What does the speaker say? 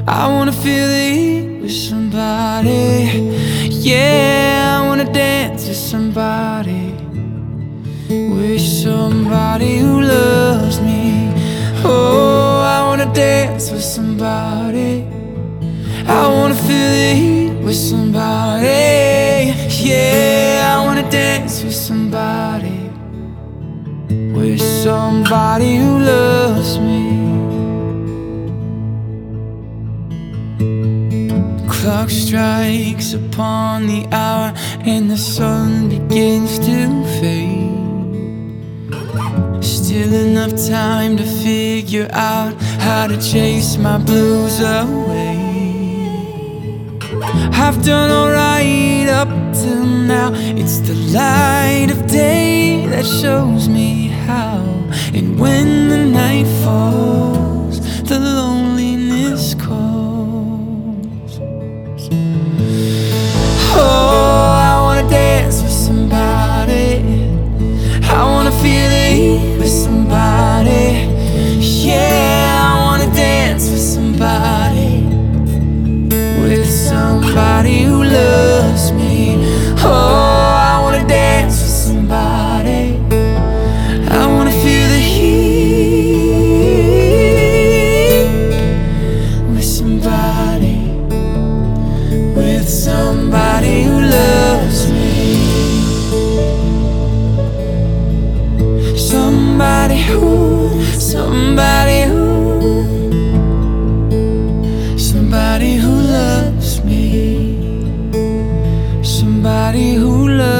I wanna feel the heat with somebody. Yeah, I wanna dance with somebody. With somebody who loves me. Oh, I wanna dance with somebody. I wanna feel the heat with somebody. Yeah, I wanna dance with somebody. With somebody who loves me. Clock strikes upon the hour and the sun begins to fade. Still enough time to figure out how to chase my blues away. I've done alright up till now. It's the light of day that shows me how. And when the night falls, the loneliness calls. Oh, I wanna dance with somebody. I wanna feel the heat with somebody. Yeah, I wanna dance with somebody. With somebody who loves me. Oh, I wanna dance with somebody. I wanna feel the heat with somebody. With somebody who loves me. Somebody who loves me. Somebody who loves me.